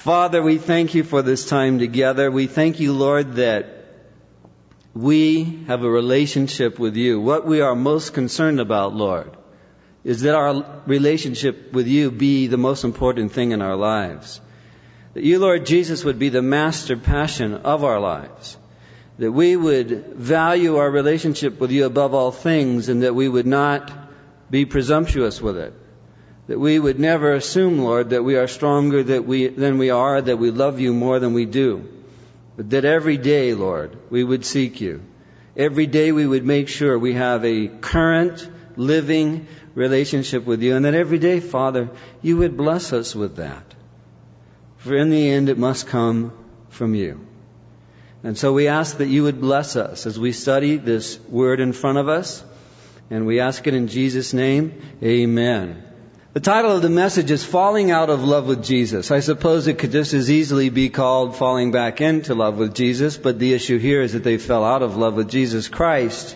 Father, we thank you for this time together. We thank you, Lord, that we have a relationship with you. What we are most concerned about, Lord, is that our relationship with you be the most important thing in our lives. That you, Lord Jesus, would be the master passion of our lives. That we would value our relationship with you above all things, and that we would not be presumptuous with it. That we would never assume, Lord, that we are stronger than we are, that we love you more than we do. But that every day, Lord, we would seek you. Every day we would make sure we have a current, living relationship with you. And that every day, Father, you would bless us with that. For in the end, it must come from you. And so we ask that you would bless us as we study this word in front of us. And we ask it in Jesus' name. Amen. The title of the message is Falling Out of Love with Jesus. I suppose it could just as easily be called Falling Back into Love with Jesus, but the issue here is that they fell out of love with Jesus Christ.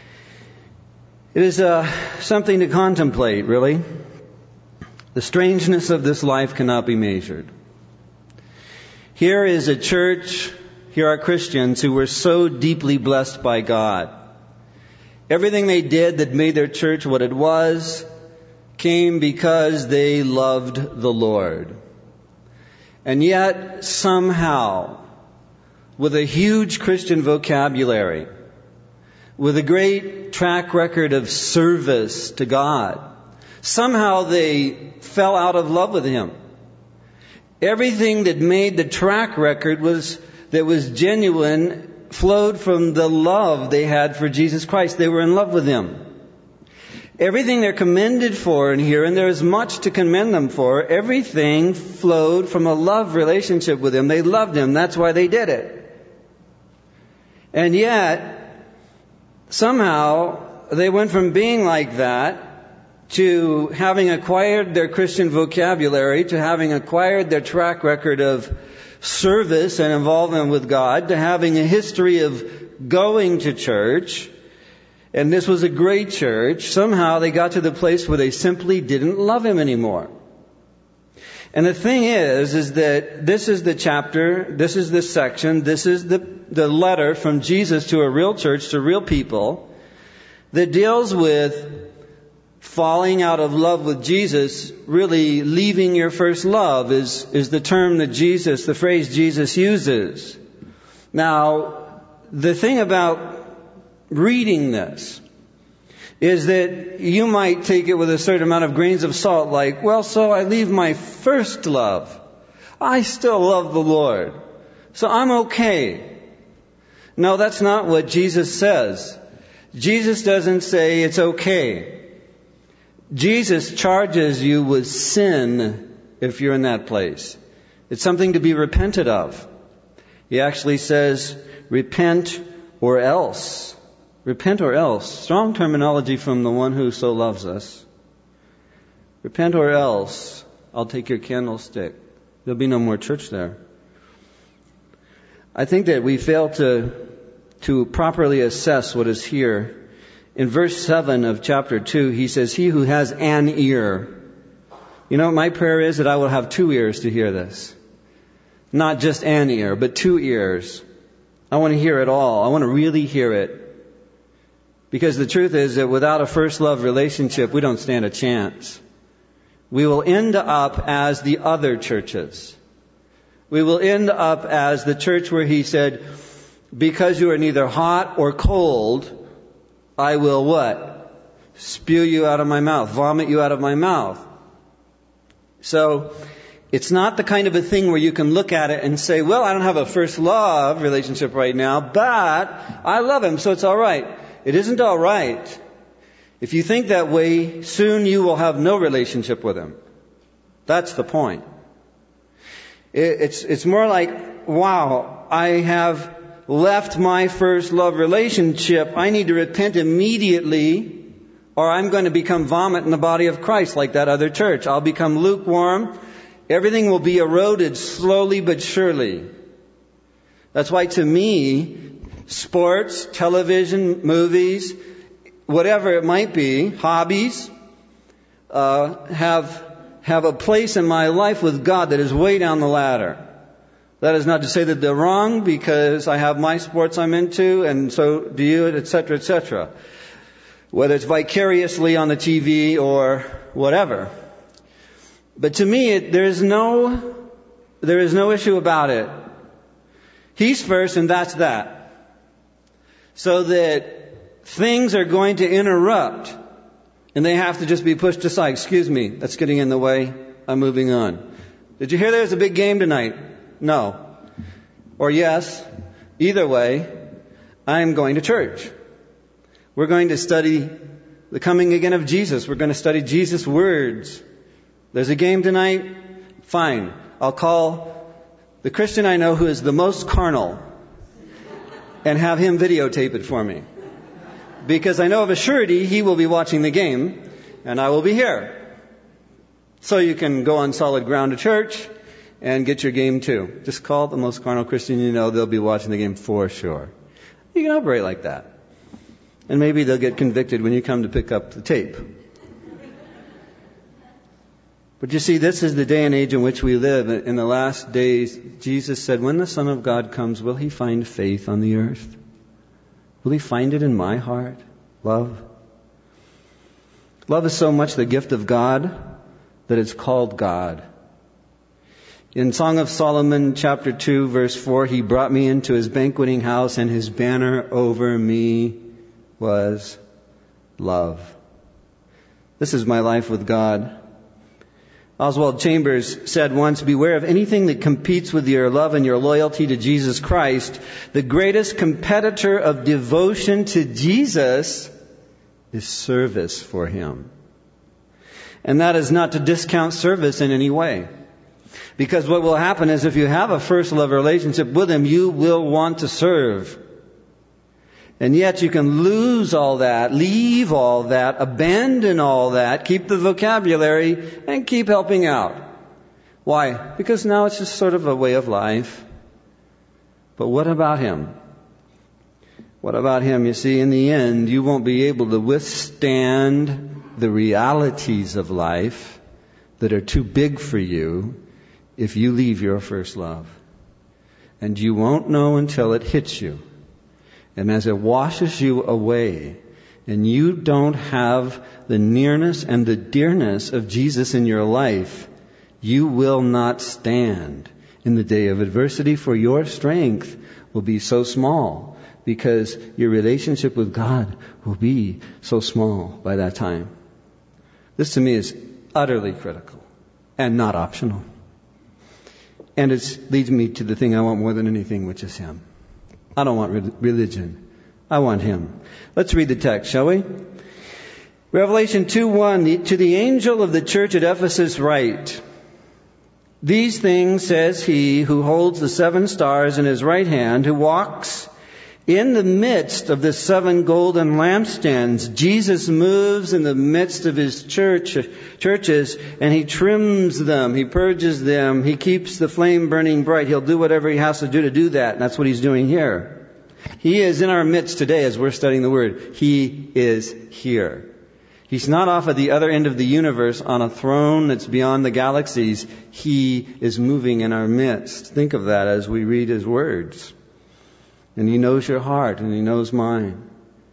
It is something to contemplate, really. The strangeness of this life cannot be measured. Here is a church, here are Christians who were so deeply blessed by God. Everything they did that made their church what it was came because they loved the Lord. And yet, somehow, with a huge Christian vocabulary, with a great track record of service to God, somehow they fell out of love with Him. Everything that made the track record that was genuine flowed from the love they had for Jesus Christ. They were in love with Him. Everything they're commended for in here, and there is much to commend them for, everything flowed from a love relationship with Him. They loved Him. That's why they did it. And yet, somehow, they went from being like that to having acquired their Christian vocabulary, to having acquired their track record of service and involvement with God, to having a history of going to church. And this was a great church. Somehow they got to the place where they simply didn't love Him anymore. And the thing is that this is the chapter, this is the section, this is the letter from Jesus to a real church, to real people, that deals with falling out of love with Jesus. Really, leaving your first love is the term that the phrase Jesus uses. Now, the thing about reading this is that you might take it with a certain amount of grains of salt, like, well, so I leave my first love. I still love the Lord, so I'm okay. No, that's not what Jesus says. Jesus doesn't say it's okay. Jesus charges you with sin if you're in that place. It's something to be repented of. He actually says, repent or else. Repent or else. Strong terminology from the one who so loves us. Repent or else I'll take your candlestick. There'll be no more church there. I think that we fail to properly assess what is here. In verse 7 of chapter 2, he says, he who has an ear. You know, my prayer is that I will have 2 ears to hear this. Not just an ear, but 2 ears. I want to hear it all. I want to really hear it. Because the truth is that without a first love relationship, we don't stand a chance. We will end up as the other churches. We will end up as the church where He said, because you are neither hot or cold, I will what? Spew you out of my mouth, vomit you out of my mouth. So, it's not the kind of a thing where you can look at it and say, well, I don't have a first love relationship right now, but I love Him, so it's all right. It isn't all right. If you think that way, soon you will have no relationship with Him. That's the point. It's more like, wow, I have left my first love relationship. I need to repent immediately, or I'm going to become vomit in the body of Christ like that other church. I'll become lukewarm. Everything will be eroded slowly but surely. That's why, to me, sports, television, movies, whatever it might be, hobbies, have have a place in my life with God that is way down the ladder. That is not to say that they're wrong, because I have my sports I'm into, and so do you, etc., etc. Whether it's vicariously on the TV or whatever. But to me, there is no issue about it. He's first, and that's that. So that things are going to interrupt, and they have to just be pushed aside. Excuse me, that's getting in the way. I'm moving on. Did you hear there's a big game tonight? No. Or yes. Either way, I'm going to church. We're going to study the coming again of Jesus. We're going to study Jesus' words. There's a game tonight? Fine. I'll call the Christian I know who is the most carnal and have him videotape it for me. Because I know of a surety he will be watching the game, and I will be here. So you can go on solid ground to church and get your game too. Just call the most carnal Christian you know. They'll be watching the game for sure. You can operate like that. And maybe they'll get convicted when you come to pick up the tape. But you see, this is the day and age in which we live. In the last days, Jesus said, when the Son of God comes, will He find faith on the earth? Will He find it in my heart? Love? Love is so much the gift of God that it's called God. In Song of Solomon, chapter 2, verse 4, He brought me into His banqueting house, and His banner over me was love. This is my life with God. Oswald Chambers said once, beware of anything that competes with your love and your loyalty to Jesus Christ. The greatest competitor of devotion to Jesus is service for Him. And that is not to discount service in any way. Because what will happen is if you have a first love relationship with Him, you will want to serve. And yet you can lose all that, leave all that, abandon all that, keep the vocabulary, and keep helping out. Why? Because now it's just sort of a way of life. But what about Him? What about Him? You see, in the end, you won't be able to withstand the realities of life that are too big for you if you leave your first love. And you won't know until it hits you. And as it washes you away, and you don't have the nearness and the dearness of Jesus in your life, you will not stand in the day of adversity, for your strength will be so small, because your relationship with God will be so small by that time. This to me is utterly critical and not optional. And it leads me to the thing I want more than anything, which is Him. I don't want religion. I want Him. Let's read the text, shall we? Revelation 2:1, to the angel of the church at Ephesus write, these things says He who holds the 7 stars in His right hand, who walks in the midst of the 7 golden lampstands. Jesus moves in the midst of His churches, and He trims them, He purges them, He keeps the flame burning bright. He'll do whatever He has to do that, and that's what He's doing here. He is in our midst today as we're studying the Word. He is here. He's not off at the other end of the universe on a throne that's beyond the galaxies. He is moving in our midst. Think of that as we read His words. And He knows your heart, and He knows mine.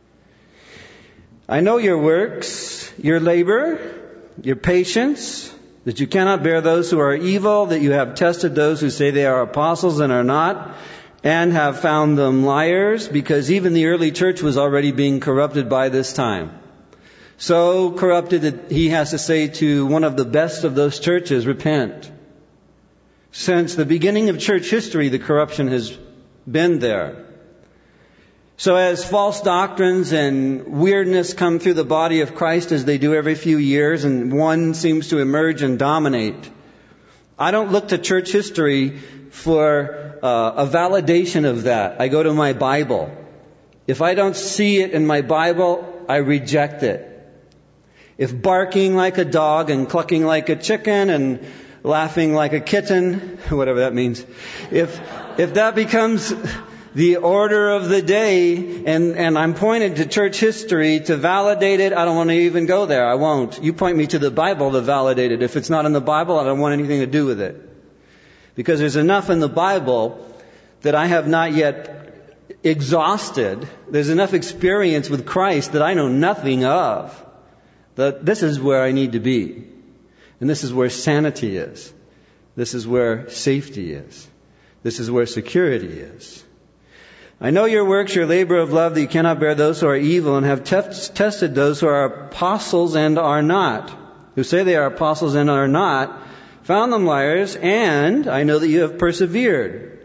I know your works, your labor, your patience, that you cannot bear those who are evil, that you have tested those who say they are apostles and are not, and have found them liars, because even the early church was already being corrupted by this time. So corrupted that He has to say to one of the best of those churches, repent. Since the beginning of church history, the corruption has been there. So as false doctrines and weirdness come through the body of Christ, as they do every few years, and one seems to emerge and dominate, I don't look to church history for a validation of that. I go to my Bible. If I don't see it in my Bible, I reject it. If barking like a dog and clucking like a chicken and laughing like a kitten, whatever that means, if that becomes the order of the day, and I'm pointed to church history to validate it. I don't want to even go there. I won't. You point me to the Bible to validate it. If it's not in the Bible, I don't want anything to do with it. Because there's enough in the Bible that I have not yet exhausted. There's enough experience with Christ that I know nothing of. That this is where I need to be. And this is where sanity is. This is where safety is. This is where security is. I know your works, your labor of love, that you cannot bear those who are evil, and have tested those who are apostles and are not, who say they are apostles and are not, found them liars, and I know that you have persevered.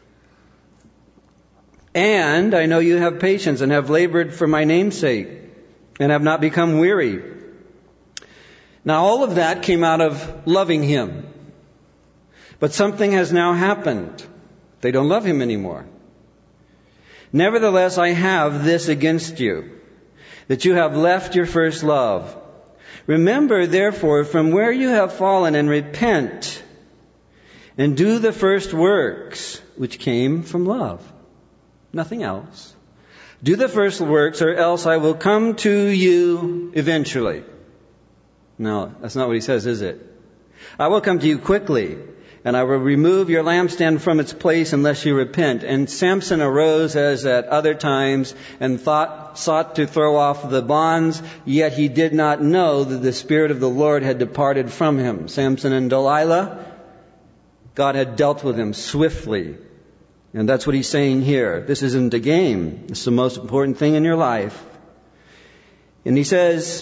And I know you have patience and have labored for my name's sake, and have not become weary. Now all of that came out of loving Him. But something has now happened. They don't love Him anymore. Nevertheless, I have this against you, that you have left your first love. Remember, therefore, from where you have fallen, and repent, and do the first works, which came from love. Nothing else. Do the first works, or else I will come to you eventually. No, that's not what he says, is it? I will come to you quickly, and I will remove your lampstand from its place unless you repent. And Samson arose as at other times and sought to throw off the bonds, yet he did not know that the Spirit of the Lord had departed from him. Samson and Delilah, God had dealt with him swiftly. And that's what he's saying here. This isn't a game. It's the most important thing in your life. And he says,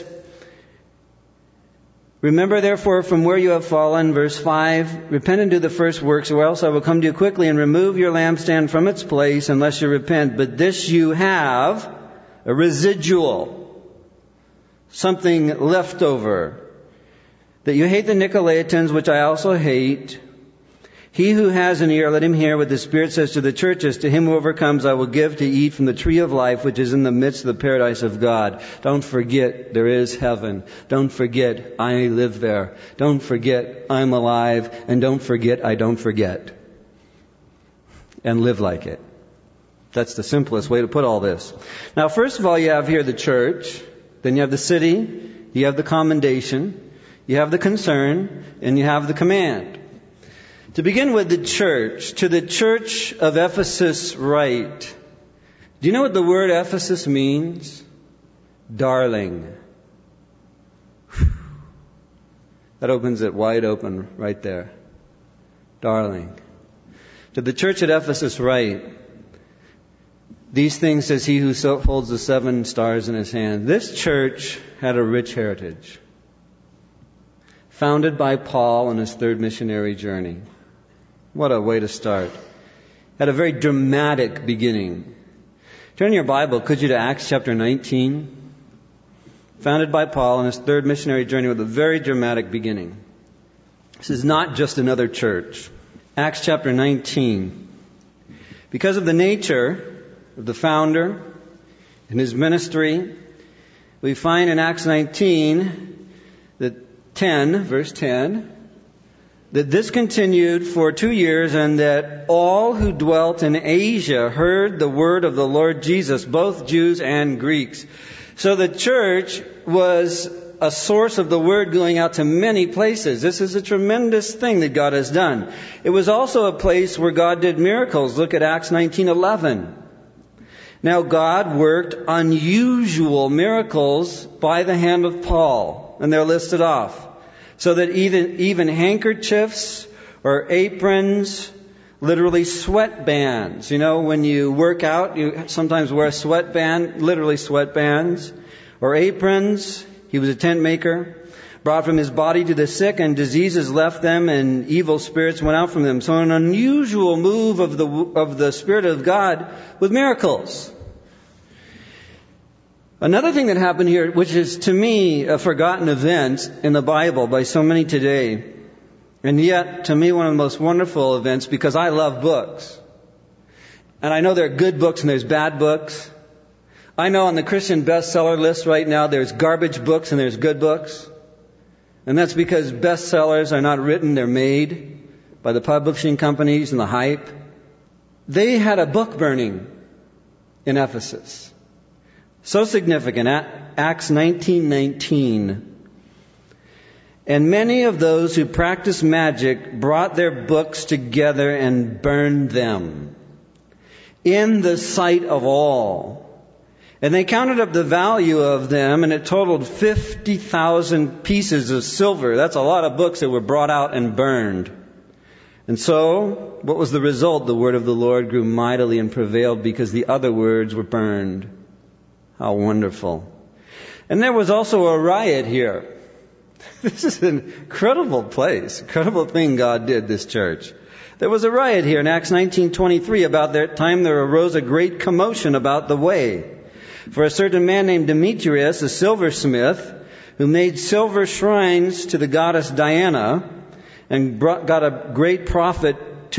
remember therefore from where you have fallen, verse 5, repent and do the first works, or else I will come to you quickly and remove your lampstand from its place unless you repent. But this you have, a residual, something left over, that you hate the Nicolaitans, which I also hate. He who has an ear, let him hear what the Spirit says to the churches. To him who overcomes, I will give to eat from the tree of life, which is in the midst of the paradise of God. Don't forget there is heaven. Don't forget I live there. Don't forget I'm alive. And don't forget I don't forget. And live like it. That's the simplest way to put all this. Now, first of all, you have here the church. Then you have the city. You have the commendation. You have the concern. And you have the command. To begin with, the church. To the church of Ephesus write. Do you know what the word Ephesus means? Darling. That opens it wide open right there. Darling. To the church at Ephesus write. These things says he who holds the 7 stars in his hand. This church had a rich heritage. Founded by Paul on his 3rd missionary journey. What a way to start. Had a very dramatic beginning. Turn your Bible, could you, to Acts chapter 19. Founded by Paul on his 3rd missionary journey with a very dramatic beginning. This is not just another church. Acts chapter 19. Because of the nature of the founder and his ministry, we find in Acts 19, verse 10, that this continued for 2 years, and that all who dwelt in Asia heard the word of the Lord Jesus, both Jews and Greeks. So the church was a source of the word going out to many places. This is a tremendous thing that God has done. It was also a place where God did miracles. Look at Acts 19:11. Now God worked unusual miracles by the hand of Paul, and they're listed off. So that even handkerchiefs or aprons, literally sweatbands. You know, when you work out, you sometimes wear a sweatband, literally sweatbands, or aprons. He was a tent maker. Brought from his body to the sick, and diseases left them, and evil spirits went out from them. So an unusual move of the Spirit of God with miracles. Another thing that happened here, which is to me a forgotten event in the Bible by so many today, and yet to me one of the most wonderful events, because I love books. And I know there are good books and there's bad books. I know on the Christian bestseller list right now there's garbage books and there's good books. And that's because bestsellers are not written, they're made by the publishing companies and the hype. They had a book burning in Ephesus. So significant. Acts 19:19. And many of those who practiced magic brought their books together and burned them in the sight of all. And they counted up the value of them, and it totaled 50,000 pieces of silver. That's a lot of books that were brought out and burned. And so, what was the result? The word of the Lord grew mightily and prevailed because the other words were burned. How wonderful. And there was also a riot here. This is an incredible place, incredible thing God did, this church. There was a riot here in Acts 19:23. About that time there arose a great commotion about the way. For a certain man named Demetrius, a silversmith, who made silver shrines to the goddess Diana, and got a great profit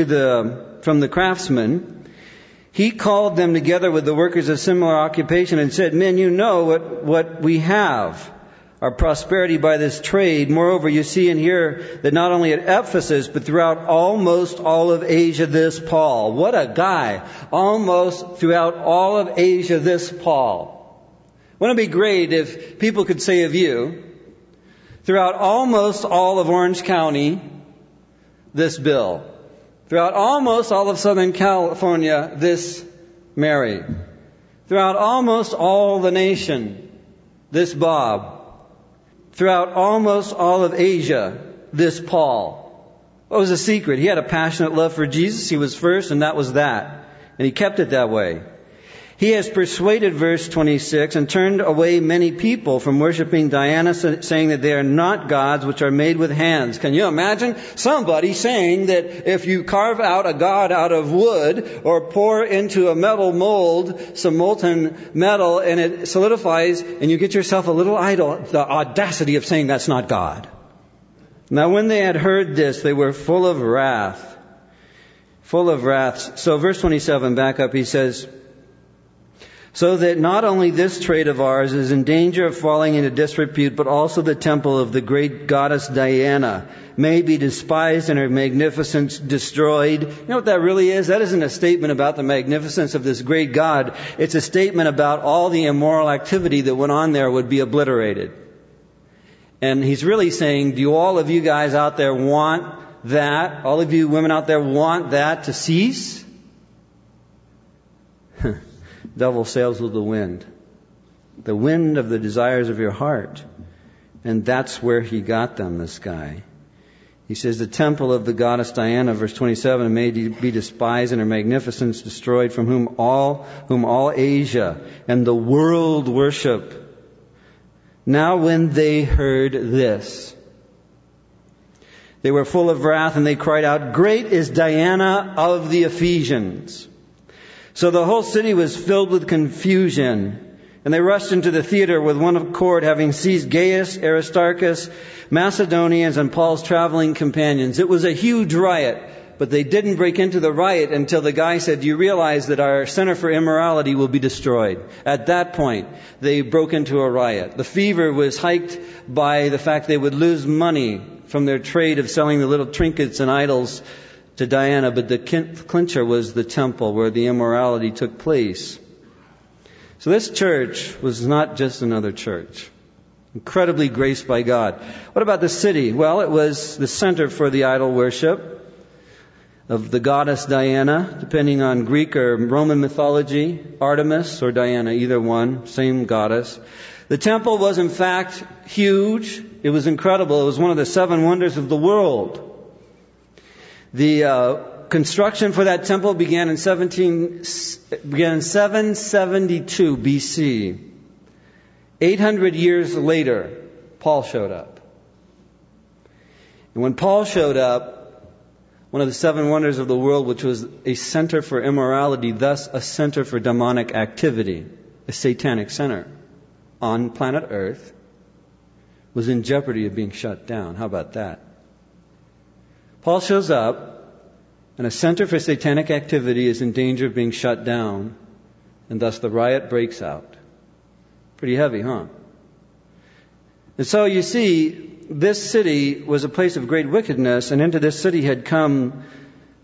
from the craftsmen, he called them together with the workers of similar occupation and said, "Men, you know what we have, our prosperity by this trade. Moreover, you see and hear that not only at Ephesus, but throughout almost all of Asia, this Paul." What a guy. Almost throughout all of Asia, this Paul. Wouldn't it be great if people could say of you, throughout almost all of Orange County, this Bill. Throughout almost all of Southern California, this Mary. Throughout almost all the nation, this Bob. Throughout almost all of Asia, this Paul. What was the secret? He had a passionate love for Jesus. He was first, and that was that. And he kept it that way. He has persuaded, verse 26, and turned away many people from worshiping Diana, saying that they are not gods which are made with hands. Can you imagine somebody saying that if you carve out a god out of wood or pour into a metal mold some molten metal and it solidifies and you get yourself a little idol, the audacity of saying that's not God. Now when they had heard this, they were full of wrath. Full of wrath. So verse 27, back up, he says, "So that not only this trade of ours is in danger of falling into disrepute, but also the temple of the great goddess Diana may be despised and her magnificence destroyed." You know what that really is? That isn't a statement about the magnificence of this great god. It's a statement about all the immoral activity that went on there would be obliterated. And he's really saying, do all of you guys out there want that? All of you women out there want that to cease? Devil sails with the wind of the desires of your heart. And that's where he got them, this guy. He says, the temple of the goddess Diana, verse 27, may be despised and her magnificence destroyed, from whom all Asia and the world worship. Now when they heard this, they were full of wrath, and they cried out, "Great is Diana of the Ephesians." So the whole city was filled with confusion, and they rushed into the theater with one accord, having seized Gaius, Aristarchus, Macedonians, and Paul's traveling companions. It was a huge riot, but they didn't break into the riot until the guy said, "Do you realize that our center for immorality will be destroyed?" At that point, they broke into a riot. The fever was hiked by the fact they would lose money from their trade of selling the little trinkets and idols to Diana, but the clincher was the temple where the immorality took place. So this church was not just another church. Incredibly graced by God. What about the city? Well, it was the center for the idol worship of the goddess Diana, depending on Greek or Roman mythology, Artemis or Diana, either one, same goddess. The temple was in fact huge. It was incredible. It was one of the 7 wonders of the world. The construction for that temple began in 772 BC. 800 years later, Paul showed up. And when Paul showed up, one of the 7 wonders of the world, which was a center for immorality, thus a center for demonic activity, a satanic center on planet Earth, was in jeopardy of being shut down. How about that? Paul shows up, and a center for satanic activity is in danger of being shut down, and thus the riot breaks out. Pretty heavy, huh? And so you see, this city was a place of great wickedness, and into this city had come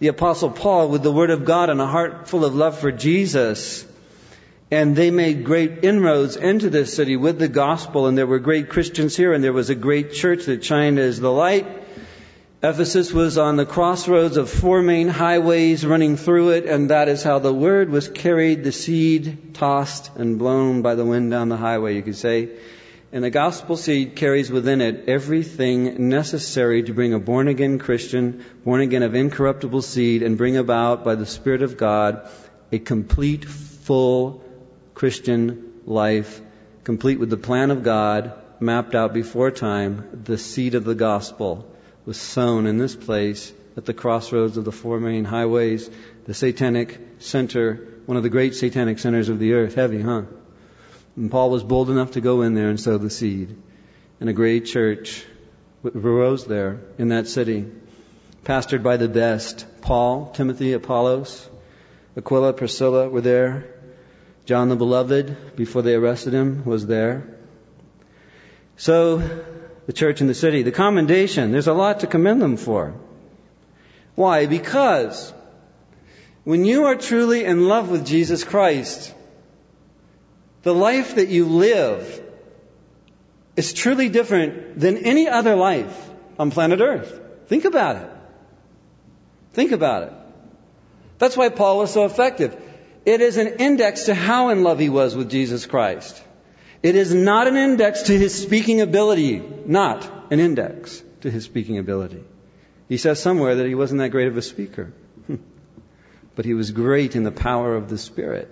the Apostle Paul with the Word of God and a heart full of love for Jesus. And they made great inroads into this city with the gospel, and there were great Christians here, and there was a great church that shined as the light. Ephesus was on the crossroads of 4 main highways running through it, and that is how the word was carried, the seed tossed and blown by the wind down the highway, you could say. And the gospel seed carries within it everything necessary to bring a born-again Christian, born again of incorruptible seed, and bring about by the Spirit of God a complete, full Christian life, complete with the plan of God, mapped out before time. The seed of the gospel was sown in this place at the crossroads of the 4 main highways, the satanic center, one of the great satanic centers of the earth. Heavy, huh? And Paul was bold enough to go in there and sow the seed. And a great church arose there in that city, pastored by the best. Paul, Timothy, Apollos, Aquila, Priscilla were there. John the Beloved, before they arrested him, was there. So, the church in the city. The commendation, there's a lot to commend them for. Why? Because when you are truly in love with Jesus Christ, the life that you live is truly different than any other life on planet Earth. Think about it. Think about it. That's why Paul was so effective. It is an index to how in love he was with Jesus Christ. It is not an index to his speaking ability. Not an index to his speaking ability. He says somewhere that he wasn't that great of a speaker. But he was great in the power of the Spirit.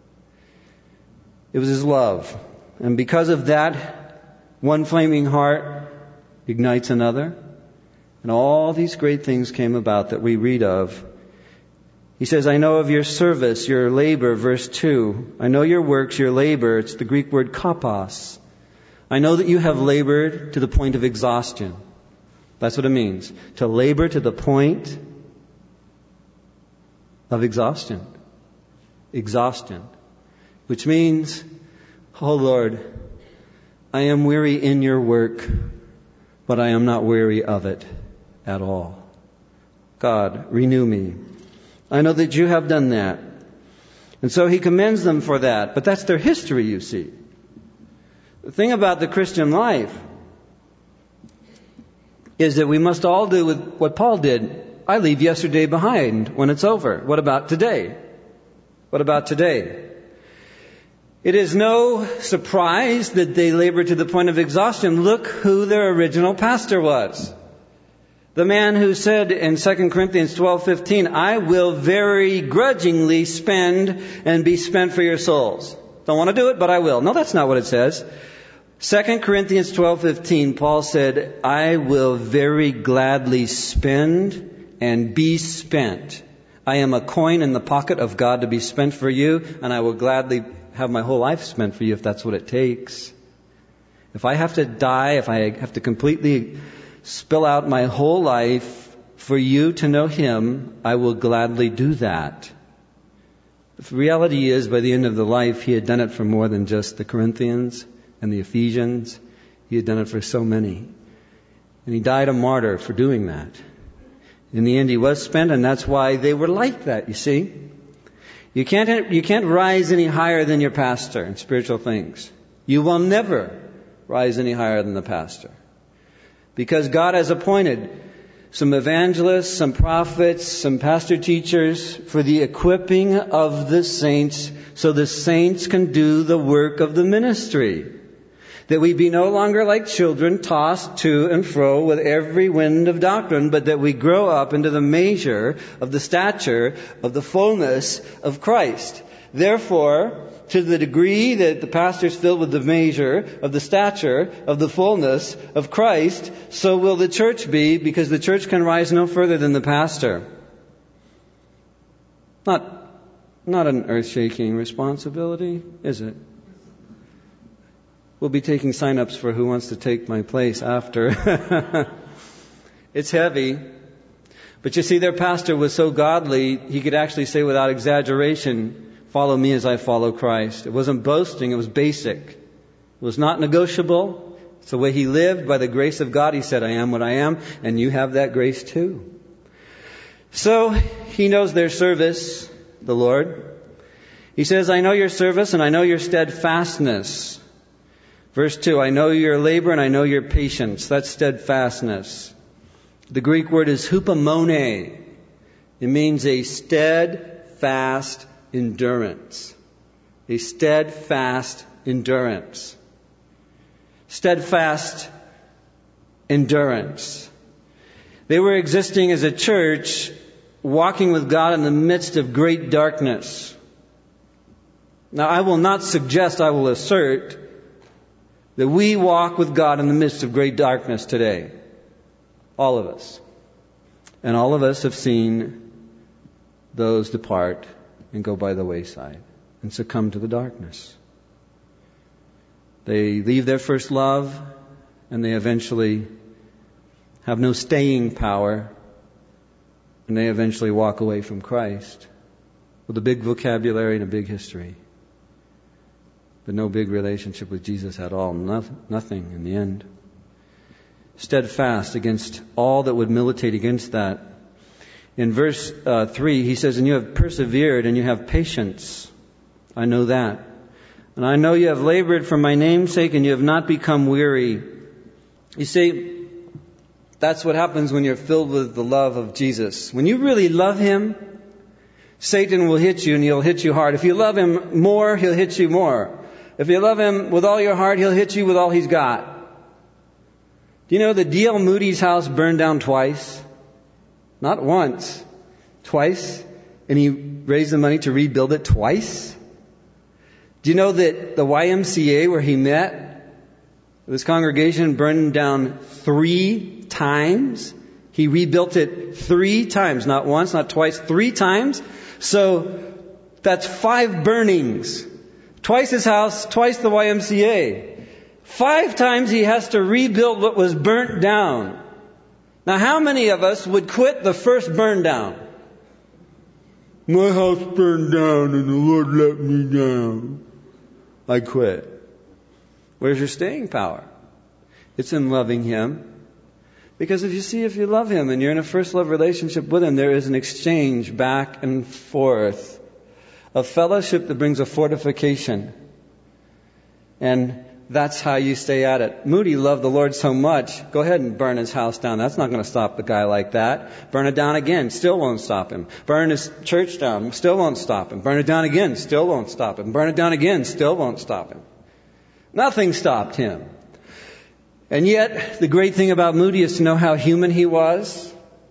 It was his love. And because of that, one flaming heart ignites another. And all these great things came about that we read of. He says, I know of your service, your labor, verse 2. I know your works, your labor. It's the Greek word kopos. I know that you have labored to the point of exhaustion. That's what it means. To labor to the point of exhaustion. Exhaustion. Which means, oh Lord, I am weary in your work, but I am not weary of it at all. God, renew me. I know that you have done that. And so he commends them for that. But that's their history, you see. The thing about the Christian life is that we must all do with what Paul did. I leave yesterday behind when it's over. What about today? What about today? It is no surprise that they labor to the point of exhaustion. Look who their original pastor was. The man who said in 2 Corinthians 12:15, I will very grudgingly spend and be spent for your souls. Don't want to do it, but I will. No, that's not what it says. 2 Corinthians 12:15, Paul said, I will very gladly spend and be spent. I am a coin in the pocket of God to be spent for you, and I will gladly have my whole life spent for you if that's what it takes. If I have to die, if I have to completely spill out my whole life for you to know Him, I will gladly do that. The reality is, by the end of the life, he had done it for more than just the Corinthians and the Ephesians. He had done it for so many. And he died a martyr for doing that. In the end, he was spent, and that's why they were like that, you see. You can't rise any higher than your pastor in spiritual things. You will never rise any higher than the pastor. Because God has appointed some evangelists, some prophets, some pastor teachers for the equipping of the saints so the saints can do the work of the ministry. That we be no longer like children tossed to and fro with every wind of doctrine, but that we grow up into the measure of the stature of the fullness of Christ. Therefore, to the degree that the pastor is filled with the measure of the stature of the fullness of Christ, so will the church be, because the church can rise no further than the pastor. Not an earth-shaking responsibility, is it? We'll be taking sign-ups for who wants to take my place after. It's heavy. But you see, their pastor was so godly, he could actually say without exaggeration, follow me as I follow Christ. It wasn't boasting, it was basic. It was not negotiable. It's the way he lived. By the grace of God, he said, I am what I am, and you have that grace too. So he knows their service, the Lord. He says, I know your service and I know your steadfastness. Verse 2, I know your labor and I know your patience. That's steadfastness. The Greek word is hupomone. It means a steadfast endurance. A steadfast endurance. Steadfast endurance. They were existing as a church, walking with God in the midst of great darkness. Now, I will not suggest, I will assert, that we walk with God in the midst of great darkness today. All of us. And all of us have seen those depart and go by the wayside and succumb to the darkness. They leave their first love and they eventually have no staying power, and they eventually walk away from Christ with a big vocabulary and a big history, but no big relationship with Jesus at all. Nothing in the end. Steadfast against all that would militate against that. In verse 3, he says, and you have persevered and you have patience. I know that. And I know you have labored for my name's sake and you have not become weary. You see, that's what happens when you're filled with the love of Jesus. When you really love Him, Satan will hit you and he'll hit you hard. If you love Him more, he'll hit you more. If you love Him with all your heart, he'll hit you with all He's got. Do you know that D.L. Moody's house burned down twice? Not once. Twice. And he raised the money to rebuild it twice. Do you know that the YMCA where he met, this congregation, burned down 3 times? He rebuilt it 3 times. Not once, not twice, 3 times. So that's 5 burnings. Twice his house, twice the YMCA. 5 times he has to rebuild what was burnt down. Now, how many of us would quit the first burn down? My house burned down and the Lord let me down. I quit. Where's your staying power? It's in loving Him. Because if you love Him and you're in a first love relationship with Him, there is an exchange back and forth. A fellowship that brings a fortification. And that's how you stay at it. Moody loved the Lord so much. Go ahead and burn his house down. That's not going to stop the guy like that. Burn it down again. Still won't stop him. Burn his church down. Still won't stop him. Burn it down again. Still won't stop him. Burn it down again. Still won't stop him. Nothing stopped him. And yet, the great thing about Moody is to know how human he was.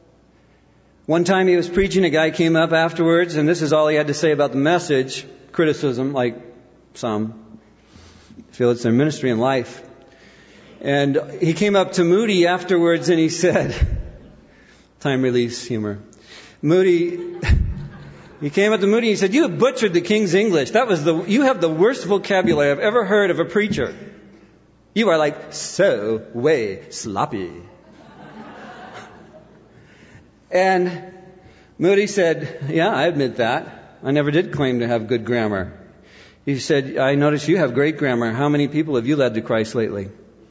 One time he was preaching, a guy came up afterwards, and this is all he had to say about the message. Criticism, like some. Feel it's their ministry in life. And he came up to Moody afterwards and he said, time release humor. He came up to Moody and he said, you have butchered the King's English. You have the worst vocabulary I've ever heard of a preacher. You are like so way sloppy. And Moody said, yeah, I admit that. I never did claim to have good grammar. He said, I notice you have great grammar. How many people have you led to Christ lately?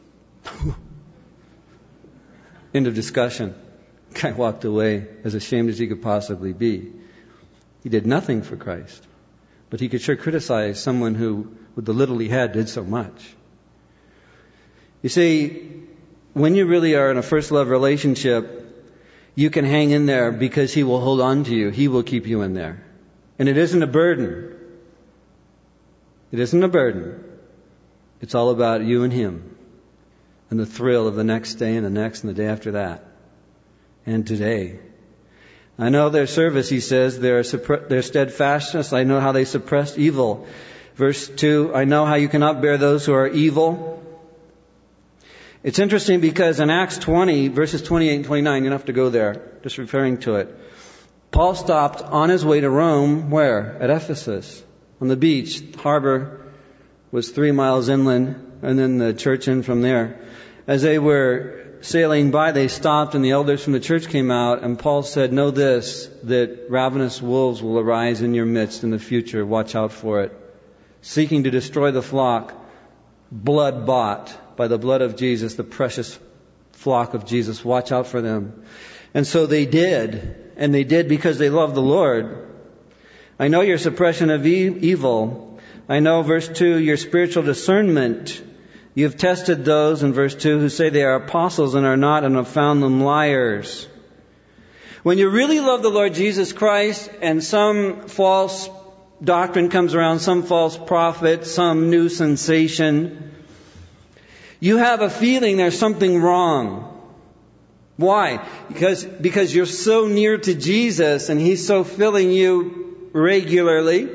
End of discussion. The guy walked away as ashamed as he could possibly be. He did nothing for Christ. But he could sure criticize someone who, with the little he had, did so much. You see, when you really are in a first love relationship, you can hang in there because He will hold on to you. He will keep you in there. And it isn't a burden. It isn't a burden. It's all about you and Him. And the thrill of the next day and the next and the day after that. And today. I know their service, he says, their steadfastness. I know how they suppressed evil. Verse 2, I know how you cannot bear those who are evil. It's interesting because in Acts 20, verses 28 and 29, you don't have to go there, just referring to it. Paul stopped on his way to Rome, where? At Ephesus. On the beach. The harbor was 3 miles inland, and then the church in from there. As they were sailing by, they stopped, and the elders from the church came out, and Paul said, know this, that ravenous wolves will arise in your midst in the future. Watch out for it. Seeking to destroy the flock, blood bought by the blood of Jesus, the precious flock of Jesus. Watch out for them. And so they did. and they did because they loved the Lord. I know your suppression of evil. I know, verse 2, your spiritual discernment. You have tested those, in verse 2, who say they are apostles and are not, and have found them liars. When you really love the Lord Jesus Christ and some false doctrine comes around, some false prophet, some new sensation, you have a feeling there's something wrong. Why? Because you're so near to Jesus and He's so filling you regularly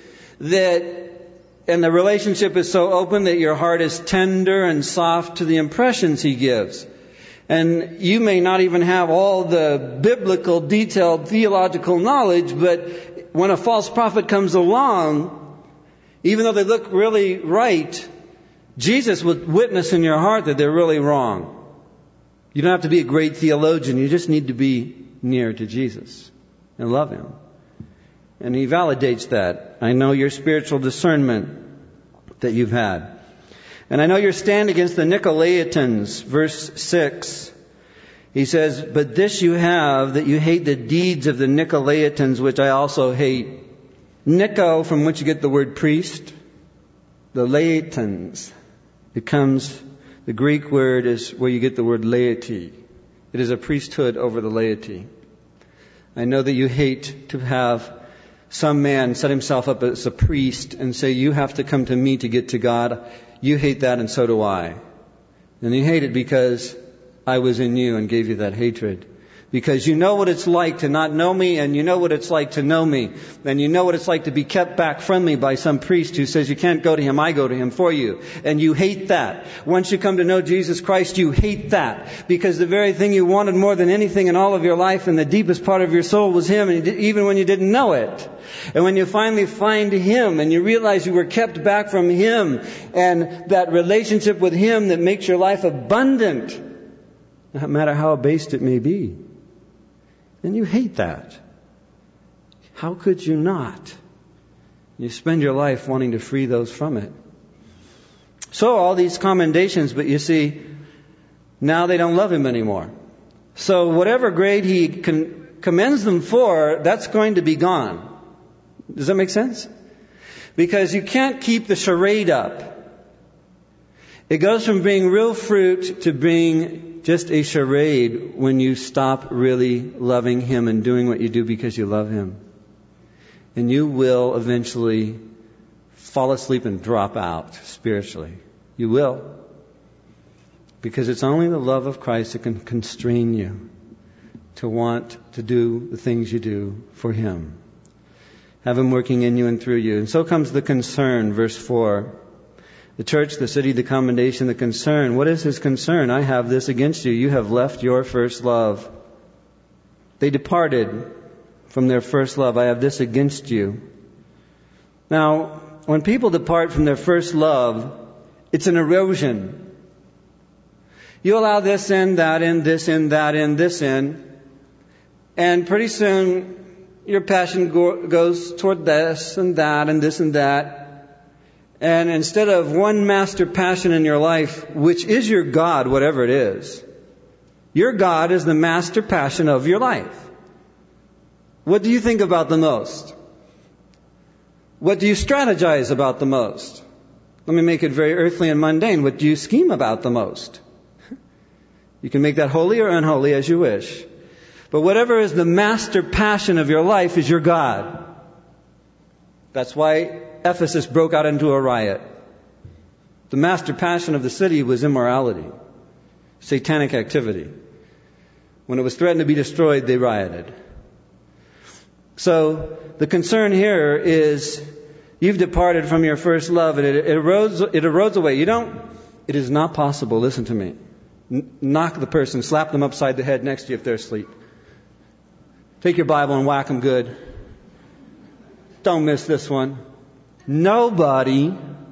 and the relationship is so open that your heart is tender and soft to the impressions He gives. And you may not even have all the biblical, detailed, theological knowledge, but when a false prophet comes along, even though they look really right, Jesus will witness in your heart that they're really wrong. You don't have to be a great theologian. You just need to be near to Jesus and love Him. And He validates that. I know your spiritual discernment that you've had. And I know your stand against the Nicolaitans. Verse 6. He says, but this you have, that you hate the deeds of the Nicolaitans, which I also hate. Nico, from which you get the word priest. The Laitans. The Greek word is where you get the word laity. It is a priesthood over the laity. I know that you hate to have some man set himself up as a priest and say, you have to come to me to get to God. You hate that, and so do I. And you hate it because I was in you and gave you that hatred. Because you know what it's like to not know me, and you know what it's like to know me. And you know what it's like to be kept back from me by some priest who says you can't go to him, I go to him for you. And you hate that. Once you come to know Jesus Christ, you hate that. Because the very thing you wanted more than anything in all of your life, in the deepest part of your soul, was Him, and even when you didn't know it. And when you finally find Him, and you realize you were kept back from Him, and that relationship with Him that makes your life abundant, no matter how abased it may be, and you hate that. How could you not? You spend your life wanting to free those from it. So all these commendations, but you see, now they don't love Him anymore. So whatever grade He commends them for, that's going to be gone. Does that make sense? Because you can't keep the charade up. It goes from being real fruit to being just a charade when you stop really loving Him and doing what you do because you love Him. And you will eventually fall asleep and drop out spiritually. You will. Because it's only the love of Christ that can constrain you to want to do the things you do for Him. Have Him working in you and through you. And so comes the concern, verse 4. The church, the city, the commendation, the concern. What is His concern? I have this against you. You have left your first love. They departed from their first love. I have this against you. Now, when people depart from their first love, it's an erosion. You allow this in, that in, this in, that in, this in, and pretty soon your passion goes toward this and that and this and that. And instead of one master passion in your life, which is your God, whatever it is, your God is the master passion of your life. What do you think about the most? What do you strategize about the most? Let me make it very earthly and mundane. What do you scheme about the most? You can make that holy or unholy as you wish. But whatever is the master passion of your life is your God. That's why Ephesus broke out into a riot. The master passion of the city was immorality, satanic activity. When it was threatened to be destroyed, they rioted. So the concern here is you've departed from your first love, and it erodes away. It is not possible, listen to me. Knock the person, slap them upside the head next to you if they're asleep. Take your Bible and whack them good. Don't miss this one. Nobody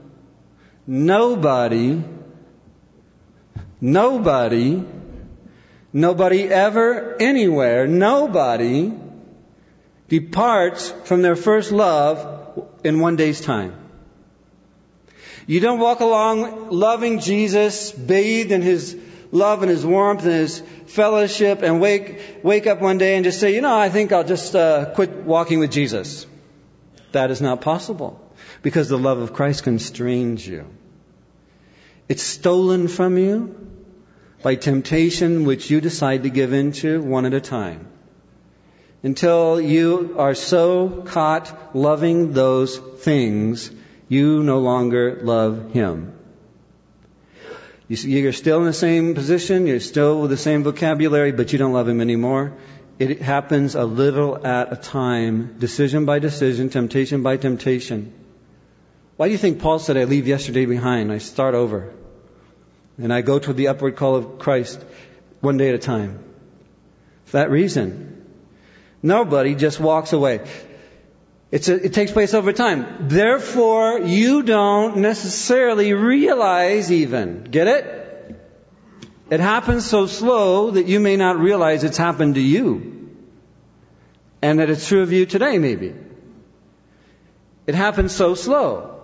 ever, anywhere, nobody departs from their first love in one day's time. You don't walk along loving Jesus, bathed in His love and His warmth and His fellowship and wake up one day and just say, I think I'll just quit walking with Jesus. That is not possible, because the love of Christ constrains you. It's stolen from you by temptation which you decide to give into one at a time, until you are so caught loving those things, you no longer love Him. You're still in the same position, you're still with the same vocabulary, but you don't love Him anymore. It happens a little at a time, decision by decision, temptation by temptation. Why do you think Paul said, I leave yesterday behind, I start over, and I go toward the upward call of Christ one day at a time? For that reason. Nobody just walks away. It takes place over time. Therefore, you don't necessarily realize even. Get it? It happens so slow that you may not realize it's happened to you. And that it's true of you today, maybe. It happens so slow.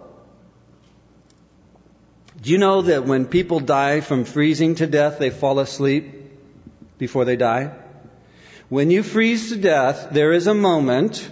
Do you know that when people die from freezing to death, they fall asleep before they die? When you freeze to death, there is a moment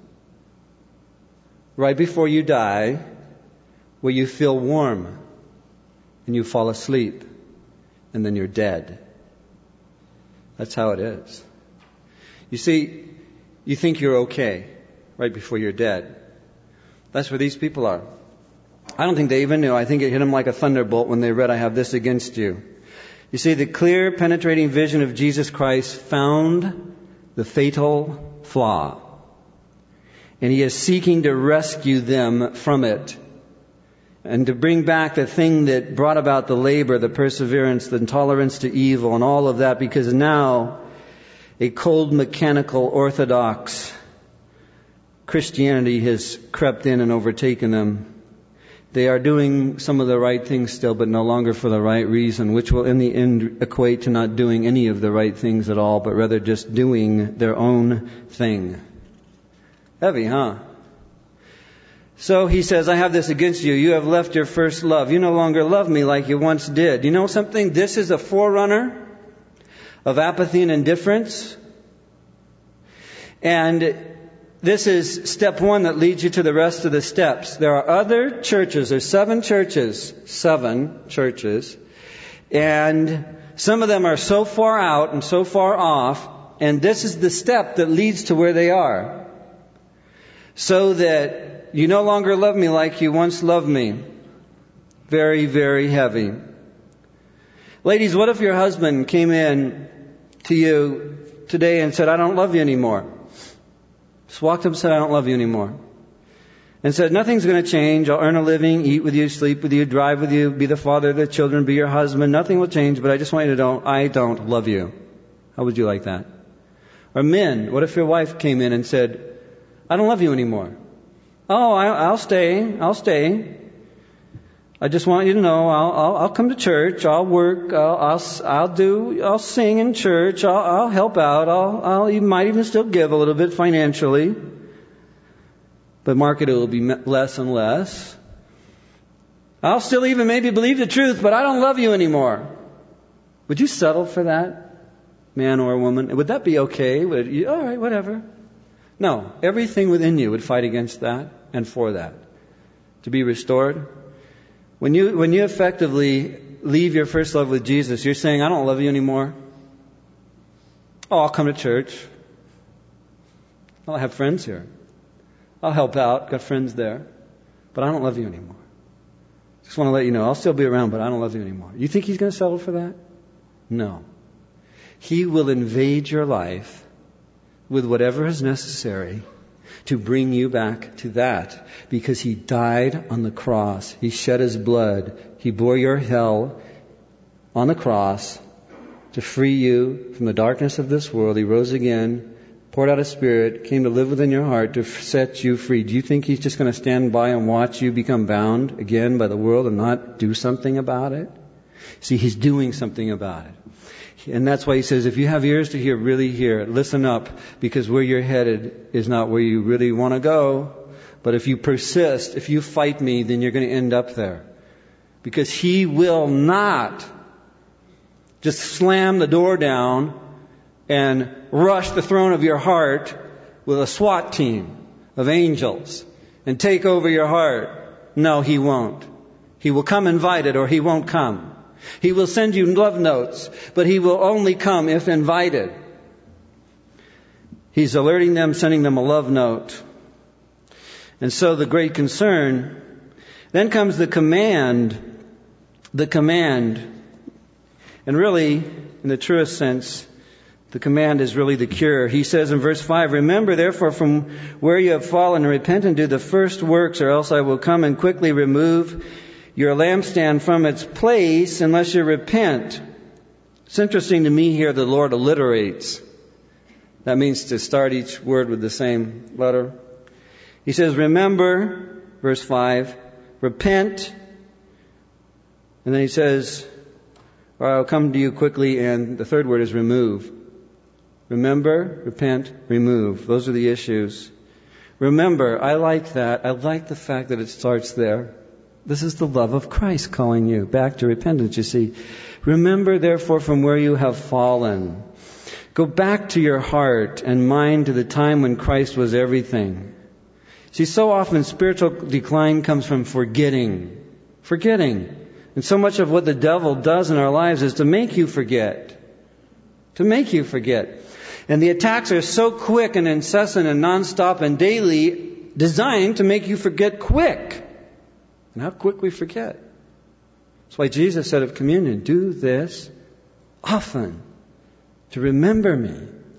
right before you die where you feel warm and you fall asleep and then you're dead. That's how it is. You see, you think you're okay right before you're dead. That's where these people are. I don't think they even knew. I think it hit them like a thunderbolt when they read, I have this against you. You see, the clear, penetrating vision of Jesus Christ found the fatal flaw. And He is seeking to rescue them from it. And to bring back the thing that brought about the labor, the perseverance, the intolerance to evil, and all of that, because now a cold, mechanical, orthodox Christianity has crept in and overtaken them. They are doing some of the right things still, but no longer for the right reason, which will in the end equate to not doing any of the right things at all, but rather just doing their own thing. Heavy, huh? So he says, I have this against you. You have left your first love. You no longer love me like you once did. You know something? This is a forerunner of apathy and indifference. And this is step one that leads you to the rest of the steps. There are other churches. There's 7 churches. And some of them are so far out and so far off. And this is the step that leads to where they are. So that you no longer love me like you once loved me. Very, very heavy. Ladies, what if your husband came in to you today and said, I don't love you anymore? Just walked up and said, I don't love you anymore. And said, nothing's going to change. I'll earn a living, eat with you, sleep with you, drive with you, be the father of the children, be your husband. Nothing will change, but I just want you to know I don't love you. How would you like that? Or men, what if your wife came in and said, I don't love you anymore? Oh, I'll stay. I just want you to know I'll come to church. I'll work. I'll sing in church. I'll help out. You might even still give a little bit financially. But market it will be less and less. I'll still even maybe believe the truth, but I don't love you anymore. Would you settle for that, man or woman? Would that be okay? All right, whatever. No, everything within you would fight against that and for that. To be restored. When you effectively leave your first love with Jesus, you're saying, I don't love you anymore. Oh, I'll come to church. I'll have friends here. I'll help out. Got friends there. But I don't love you anymore. Just want to let you know, I'll still be around, but I don't love you anymore. You think He's going to settle for that? No. He will invade your life with whatever is necessary to bring you back to that. Because He died on the cross. He shed His blood. He bore your hell on the cross to free you from the darkness of this world. He rose again, poured out His Spirit, came to live within your heart to set you free. Do you think He's just going to stand by and watch you become bound again by the world and not do something about it? See, He's doing something about it. And that's why He says, if you have ears to hear, really hear. Listen up, because where you're headed is not where you really want to go. But if you persist, if you fight me, then you're going to end up there. Because He will not just slam the door down and rush the throne of your heart with a SWAT team of angels and take over your heart. No, He won't. He will come invited or He won't come. He will send you love notes, but He will only come if invited. He's alerting them, sending them a love note. And so the great concern, then comes the command. The command. And really, in the truest sense, the command is really the cure. He says in verse 5, "Remember therefore from where you have fallen and repent and do the first works, or else I will come and quickly remove your lampstand from its place unless you repent." It's interesting to me here the Lord alliterates. That means to start each word with the same letter. He says, remember, verse 5, repent. And then he says, or I'll come to you quickly, and the third word is remove. Remember, repent, remove. Those are the issues. Remember, I like that. I like the fact that it starts there. This is the love of Christ calling you back to repentance, you see. Remember, therefore, from where you have fallen. Go back to your heart and mind to the time when Christ was everything. See, so often spiritual decline comes from forgetting. Forgetting. And so much of what the devil does in our lives is to make you forget. To make you forget. And the attacks are so quick and incessant and nonstop and daily, designed to make you forget quick. And how quick we forget. That's why Jesus said of communion, do this often to remember me.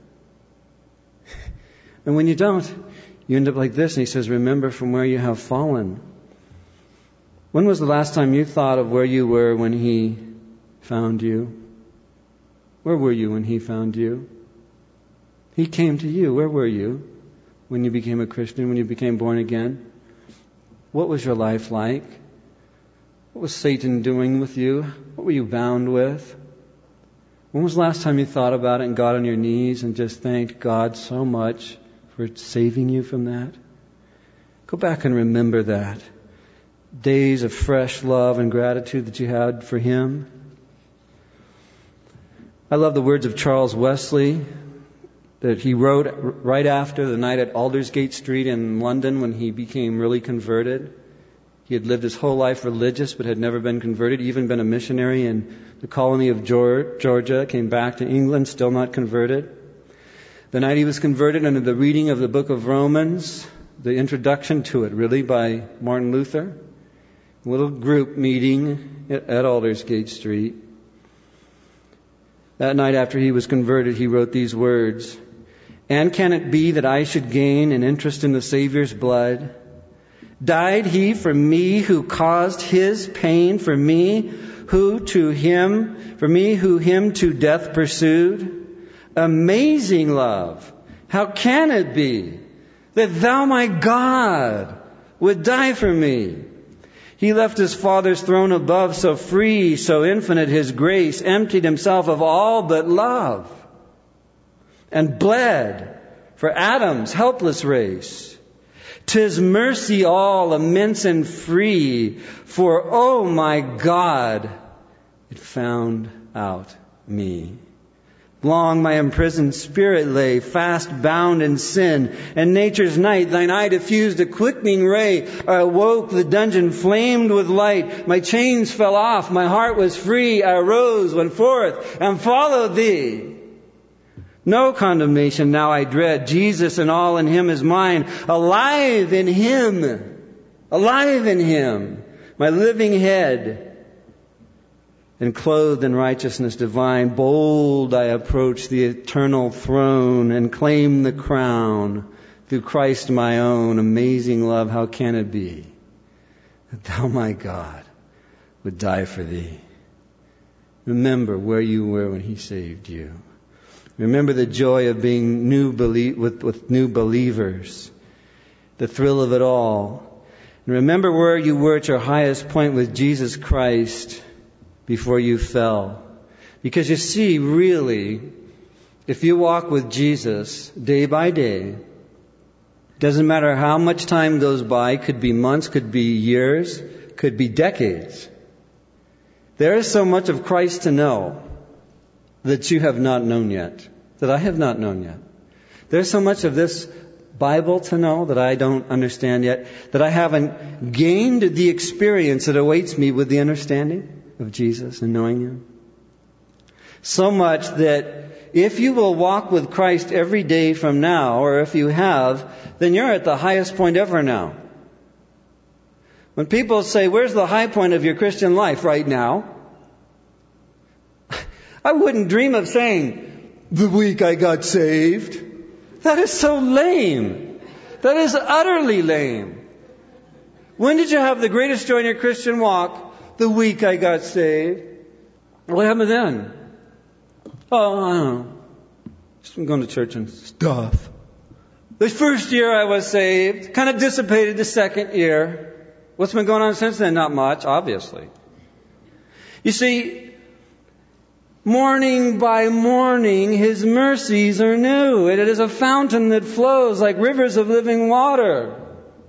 And when you don't, you end up like this. And he says, remember from where you have fallen. When was the last time you thought of where you were when He found you? Where were you when He found you? He came to you. Where were you when you became a Christian, when you became born again? What was your life like? What was Satan doing with you? What were you bound with? When was the last time you thought about it and got on your knees and just thanked God so much for saving you from that? Go back and remember that. Days of fresh love and gratitude that you had for Him. I love the words of Charles Wesley that he wrote right after the night at Aldersgate Street in London when he became really converted. He had lived his whole life religious but had never been converted, even been a missionary in the colony of Georgia, came back to England, still not converted. The night he was converted under the reading of the book of Romans, the introduction to it really by Martin Luther, a little group meeting at Aldersgate Street. That night after he was converted, he wrote these words, "And can it be that I should gain an interest in the Savior's blood? Died He for me who caused His pain, for me who Him to death pursued? Amazing love! How can it be that Thou, my God, would die for me? He left His Father's throne above, so free, so infinite His grace, emptied Himself of all but love, and bled for Adam's helpless race. 'Tis mercy all, immense and free, for, oh my God, it found out me. Long my imprisoned spirit lay, fast bound in sin, and nature's night, Thine eye diffused a quickening ray. I awoke, the dungeon flamed with light, my chains fell off, my heart was free, I arose, went forth, and followed Thee. No condemnation now I dread, Jesus and all in Him is mine, alive in Him, my living head, and clothed in righteousness divine, bold I approach the eternal throne and claim the crown through Christ my own. Amazing love, how can it be that Thou, my God, would die for Thee? Remember where you were when He saved you. Remember the joy of being with new believers, the thrill of it all. And remember where you were at your highest point with Jesus Christ before you fell. Because you see, really, if you walk with Jesus day by day, doesn't matter how much time goes by, could be months, could be years, could be decades. There is so much of Christ to know. that you have not known yet, that I have not known yet. There's so much of this Bible to know that I don't understand yet, that I haven't gained the experience that awaits me with the understanding of Jesus and knowing Him. So much that if you will walk with Christ every day from now, or if you have, then you're at the highest point ever now. When people say, where's the high point of your Christian life right now? I wouldn't dream of saying, the week I got saved. That is so lame. That is utterly lame. When did you have the greatest joy in your Christian walk? The week I got saved. What happened then? Oh, I don't know. Just been going to church and stuff. The first year I was saved, kind of dissipated the second year. What's been going on since then? Not much, obviously. You see, morning by morning, His mercies are new. It is a fountain that flows like rivers of living water.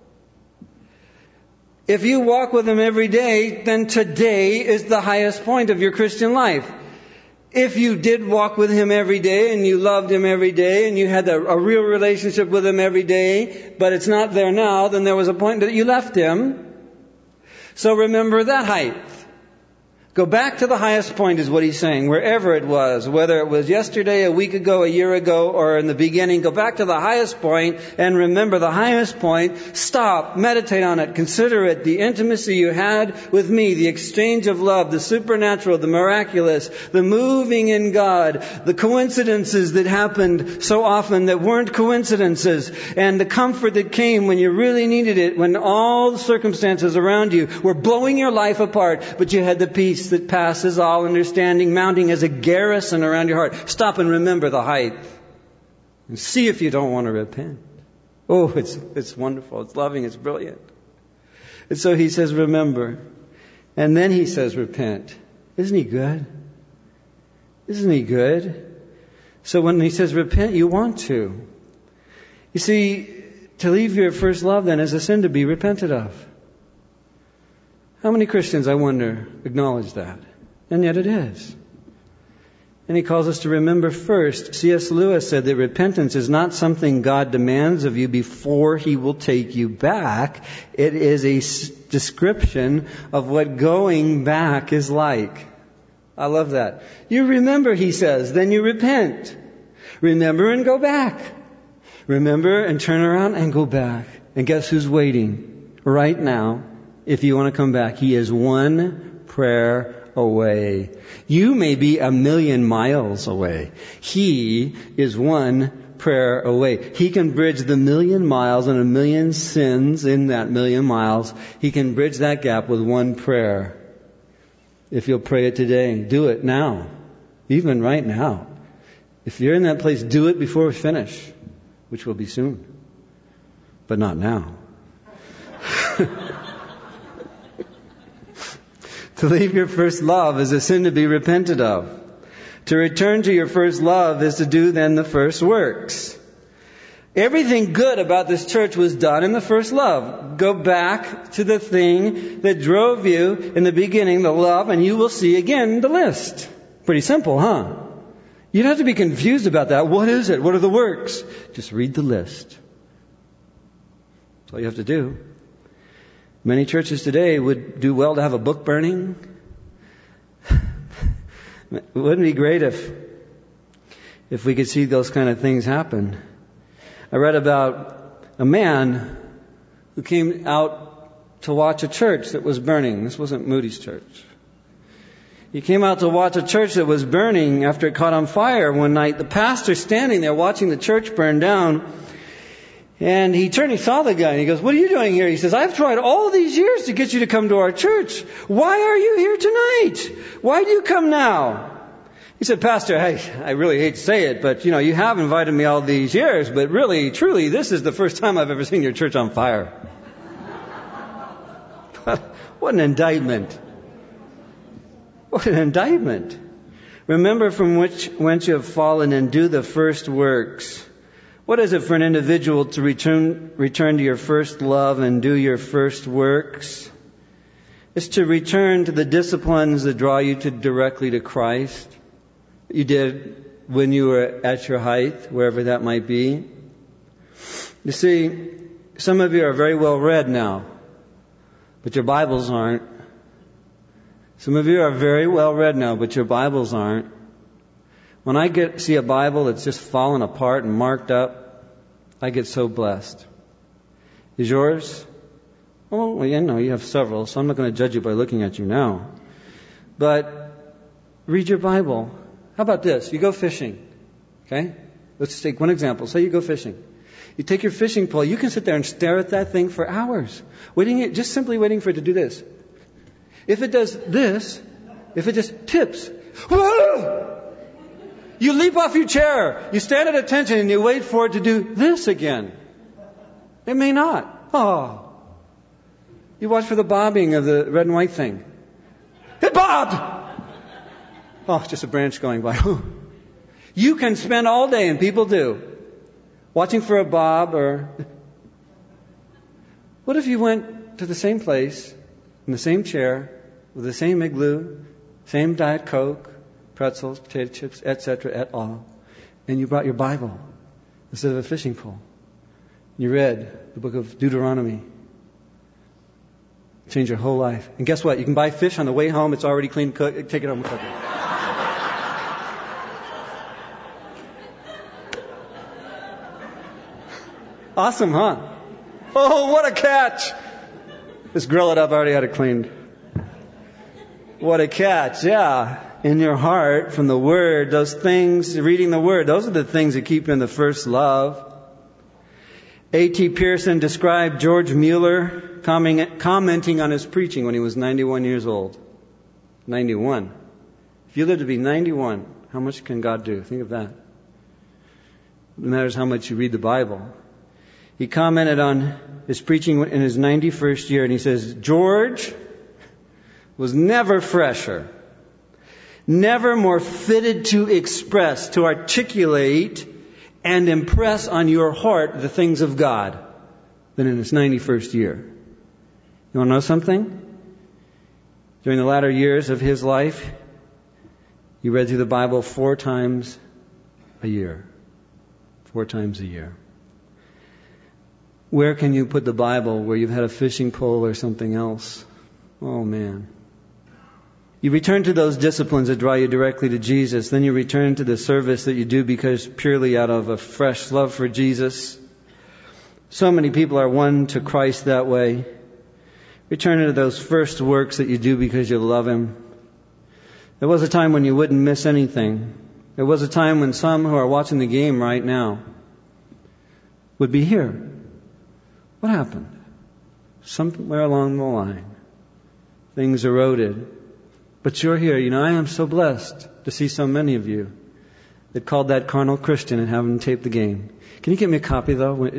If you walk with Him every day, then today is the highest point of your Christian life. If you did walk with Him every day and you loved Him every day and you had a real relationship with Him every day, but it's not there now, then there was a point that you left Him. So remember that height. Go back to the highest point is what He's saying, wherever it was, whether it was yesterday, a week ago, a year ago, or in the beginning. Go back to the highest point and remember the highest point. Stop, meditate on it, consider it, the intimacy you had with me, the exchange of love, the supernatural, the miraculous, the moving in God, the coincidences that happened so often that weren't coincidences, and the comfort that came when you really needed it, when all the circumstances around you were blowing your life apart, but you had the peace that passes all understanding, mounting as a garrison around your heart. Stop and remember the height. And see if you don't want to repent. Oh, it's wonderful. It's loving. It's brilliant. And so He says, remember. And then He says, repent. Isn't He good? Isn't He good? So when He says repent, you want to. You see, to leave your first love then is a sin to be repented of. How many Christians, I wonder, acknowledge that? And yet it is. And He calls us to remember first. C.S. Lewis said that repentance is not something God demands of you before He will take you back. It is a description of what going back is like. I love that. You remember, he says, then you repent. Remember and go back. Remember and turn around and go back. And guess who's waiting right now? If you want to come back, He is one prayer away. You may be 1,000,000 miles away. He is one prayer away. He can bridge the 1,000,000 miles and 1,000,000 sins in that 1,000,000 miles. He can bridge that gap with one prayer. If you'll pray it today, do it now. Even right now. If you're in that place, do it before we finish, which will be soon. But not now. To leave your first love is a sin to be repented of. To return to your first love is to do then the first works. Everything good about this church was done in the first love. Go back to the thing that drove you in the beginning, the love, and you will see again the list. Pretty simple, huh? You don't have to be confused about that. What is it? What are the works? Just read the list. That's all you have to do. Many churches today would do well to have a book burning. Wouldn't it be great if we could see those kind of things happen? I read about a man who came out to watch a church that was burning. This wasn't Moody's church. He came out to watch a church that was burning after it caught on fire one night. The pastor standing there watching the church burn down. And he turned, he saw the guy, and he goes, "What are you doing here?" He says, "I've tried all these years to get you to come to our church. Why are you here tonight? Why do you come now?" He said, "Pastor, I really hate to say it, but you have invited me all these years, but really, truly, this is the first time I've ever seen your church on fire." What an indictment. What an indictment. Remember from whence you have fallen and do the first works. What is it for an individual to return to your first love and do your first works? It's to return to the disciplines that draw you directly to Christ. you did when you were at your height, wherever that might be. You see, some of you are very well read now, but your Bibles aren't. Some of you are very well read now, but your Bibles aren't. When I see a Bible that's just fallen apart and marked up, I get so blessed. Is yours? Oh, well, you have several, so I'm not going to judge you by looking at you now. But read your Bible. How about this? You go fishing. Okay? Let's take one example. Say you go fishing. You take your fishing pole. You can sit there and stare at that thing for hours, just simply waiting for it to do this. If it does this, if it just tips, whoa! You leap off your chair. You stand at attention and you wait for it to do this again. It may not. Oh. You watch for the bobbing of the red and white thing. It bobbed! Oh, just a branch going by. You can spend all day, and people do, watching for a bob or... What if you went to the same place, in the same chair, with the same igloo, same Diet Coke, pretzels, potato chips, etc., et al., and you brought your Bible instead of a fishing pole? You read the book of Deuteronomy. Change your whole life. And guess what? You can buy fish on the way home. It's already clean, cooked. Take it home and cook it. Awesome, huh? Oh, what a catch! Just grill it up. I already had it cleaned. What a catch, yeah. In your heart, from the Word, those things, reading the Word, those are the things that keep you in the first love. A.T. Pearson described George Mueller commenting on his preaching when he was 91 years old. 91. If you live to be 91, how much can God do? Think of that. It matters how much you read the Bible. He commented on his preaching in his 91st year, and he says, George was never fresher, never more fitted to express, to articulate, and impress on your heart the things of God than in his 91st year. You want to know something? During the latter years of his life, he read through the Bible 4 times a year. 4 times a year. Where can you put the Bible where you've had a fishing pole or something else? Oh, man. You return to those disciplines that draw you directly to Jesus. Then you return to the service that you do because purely out of a fresh love for Jesus. So many people are won to Christ that way. Return to those first works that you do because you love Him. There was a time when you wouldn't miss anything. There was a time when some who are watching the game right now would be here. What happened? Somewhere along the line, things eroded. But you're here. I am so blessed to see so many of you that called that carnal Christian and haven't taped the game. Can you get me a copy, though?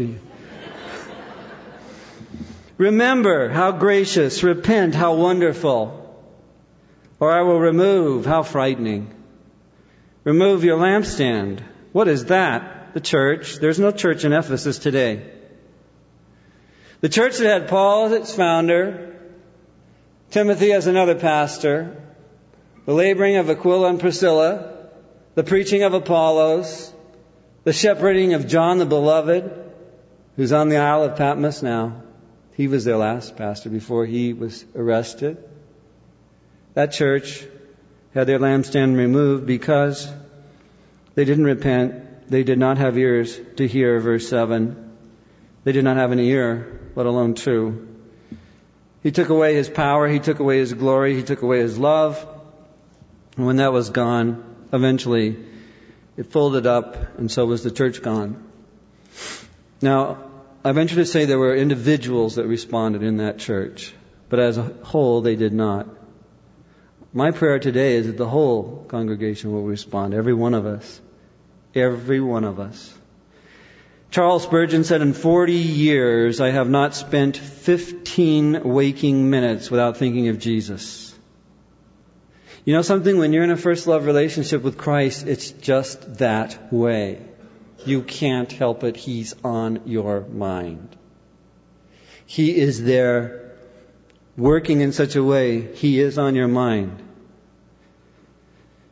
Remember how gracious, repent how wonderful, or I will remove how frightening. Remove your lampstand. What is that? The church. There's no church in Ephesus today. The church that had Paul as its founder, Timothy as another pastor, the laboring of Aquila and Priscilla, the preaching of Apollos, the shepherding of John the Beloved, who's on the Isle of Patmos now. He was their last pastor before he was arrested. That church had their lampstand removed because they didn't repent. They did not have ears to hear, verse 7. They did not have an ear, let alone 2. He took away His power. He took away His glory. He took away His love. And when that was gone, eventually it folded up, and so was the church gone. Now, I venture to say there were individuals that responded in that church, but as a whole, they did not. My prayer today is that the whole congregation will respond, every one of us. Every one of us. Charles Spurgeon said, in 40 years, I have not spent 15 waking minutes without thinking of Jesus. You know something? When you're in a first love relationship with Christ, it's just that way. You can't help it. He's on your mind. He is there working in such a way. He is on your mind.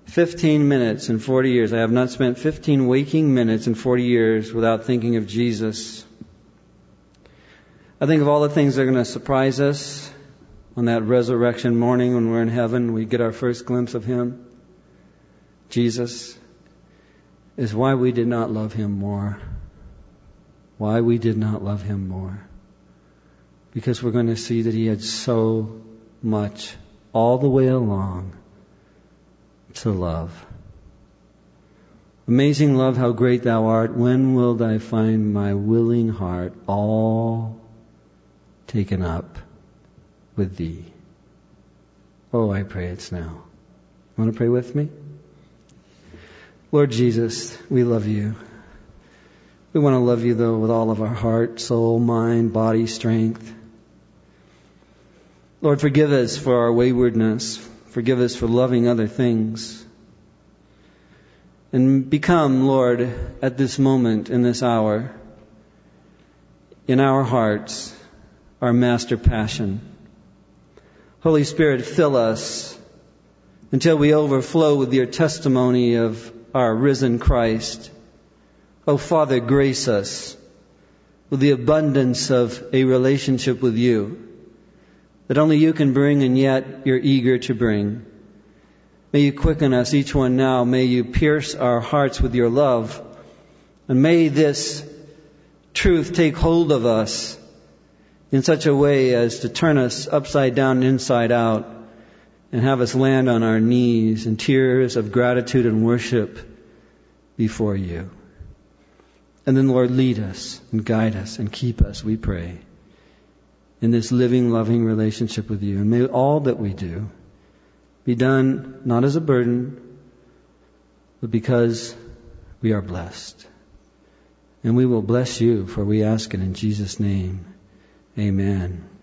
15 minutes in 40 years. I have not spent 15 waking minutes in 40 years without thinking of Jesus. I think of all the things that are going to surprise us on that resurrection morning when we're in heaven. We get our first glimpse of Him. Jesus is why we did not love Him more. Why we did not love Him more. Because we're going to see that He had so much all the way along to love. Amazing love, how great Thou art. When will I find my willing heart all taken up with Thee? Oh, I pray it's now. Want to pray with me? Lord Jesus, we love You. We want to love You, though, with all of our heart, soul, mind, body, strength. Lord, forgive us for our waywardness. Forgive us for loving other things. And become, Lord, at this moment, in this hour, in our hearts, our master passion. Holy Spirit, fill us until we overflow with Your testimony of our risen Christ. Oh, Father, grace us with the abundance of a relationship with You that only You can bring, and yet You're eager to bring. May You quicken us, each one now. May You pierce our hearts with Your love. And may this truth take hold of us in such a way as to turn us upside down and inside out, and have us land on our knees in tears of gratitude and worship before You. And then, Lord, lead us and guide us and keep us, we pray, in this living, loving relationship with You. And may all that we do be done not as a burden, but because we are blessed. And we will bless You, for we ask it in Jesus' name. Amen.